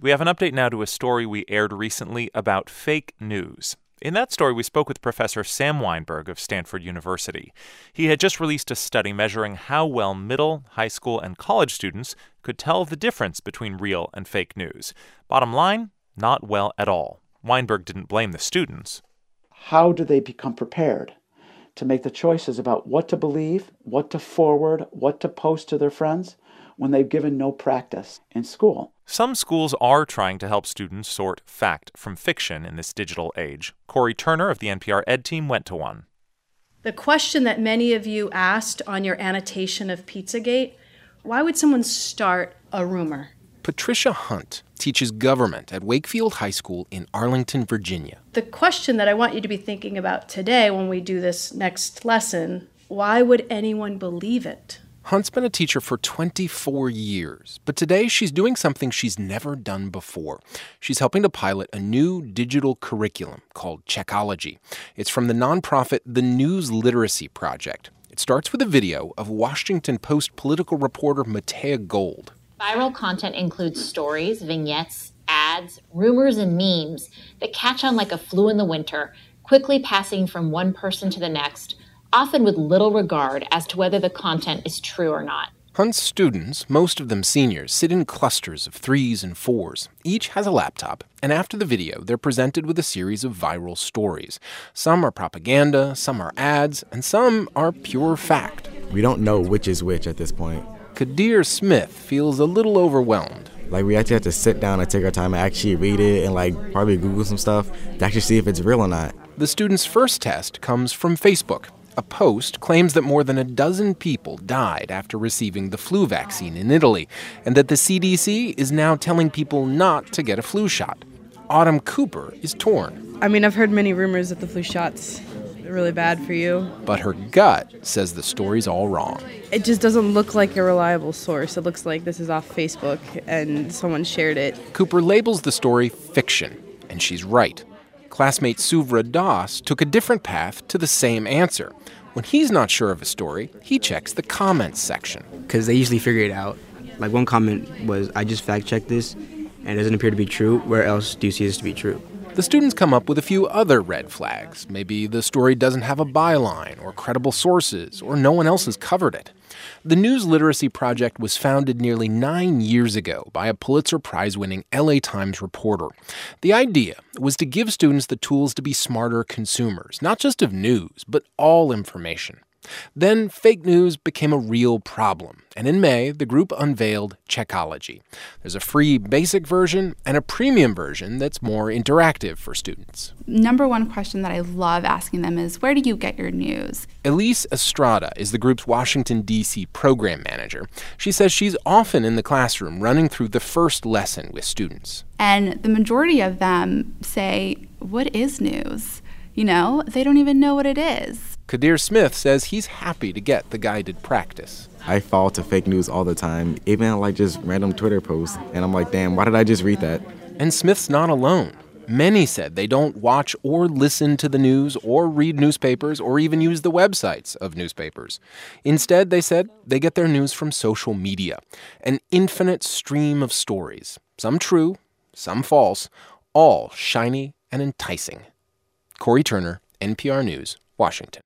We have an update now to a story we aired recently about fake news. In that story, we spoke with Professor Sam Weinberg of Stanford University. He had just released a study measuring how well middle, high school, and college students could tell the difference between real and fake news. Bottom line, not well at all. Weinberg didn't blame the students. How do they become prepared to make the choices about what to believe, what to forward, what to post to their friends when they've given no practice in school? Some schools are trying to help students sort fact from fiction in this digital age. Corey Turner of the NPR Ed team went to one. The question that many of you asked on your annotation of Pizzagate, why would someone start a rumor? Patricia Hunt teaches government at Wakefield High School in Arlington, Virginia. The question that I want you to be thinking about today when we do this next lesson, why would anyone believe it? Hunt's been a teacher for 24 years, but today she's doing something she's never done before. She's helping to pilot a new digital curriculum called Checkology. It's from the nonprofit The News Literacy Project. It starts with a video of Washington Post political reporter Matea Gold. Viral content includes stories, vignettes, ads, rumors, and memes that catch on like a flu in the winter, quickly passing from one person to the next, often with little regard as to whether the content is true or not. Hunt's students, most of them seniors, sit in clusters of 3s and 4s. Each has a laptop, and after the video, they're presented with a series of viral stories. Some are propaganda, some are ads, and some are pure fact. We don't know which is which at this point. Kadir Smith feels a little overwhelmed. We actually have to sit down and take our time and actually read it and probably Google some stuff to actually see if it's real or not. The students' first test comes from Facebook. A post claims that more than a dozen people died after receiving the flu vaccine in Italy, and that the CDC is now telling people not to get a flu shot. Autumn Cooper is torn. I've heard many rumors that the flu shot's really bad for you. But her gut says the story's all wrong. It just doesn't look like a reliable source. It looks like this is off Facebook and someone shared it. Cooper labels the story fiction, and she's right. Classmate Suvra Das took a different path to the same answer. When he's not sure of a story, he checks the comments section. Because they usually figure it out. One comment was, I just fact-checked this, and it doesn't appear to be true. Where else do you see this to be true? The students come up with a few other red flags. Maybe the story doesn't have a byline or credible sources, or no one else has covered it. The News Literacy Project was founded nearly 9 years ago by a Pulitzer Prize-winning LA Times reporter. The idea was to give students the tools to be smarter consumers, not just of news, but all information. Then fake news became a real problem, and in May, the group unveiled Checkology. There's a free basic version and a premium version that's more interactive for students. Number one question that I love asking them is, where do you get your news? Elise Estrada is the group's Washington, D.C. program manager. She says she's often in the classroom running through the first lesson with students. And the majority of them say, what is news? They don't even know what it is. Kadir Smith says he's happy to get the guided practice. I fall to fake news all the time, even just random Twitter posts, and I'm like, damn, why did I just read that? And Smith's not alone. Many said they don't watch or listen to the news or read newspapers or even use the websites of newspapers. Instead, they said they get their news from social media, an infinite stream of stories, some true, some false, all shiny and enticing. Corey Turner, NPR News, Washington.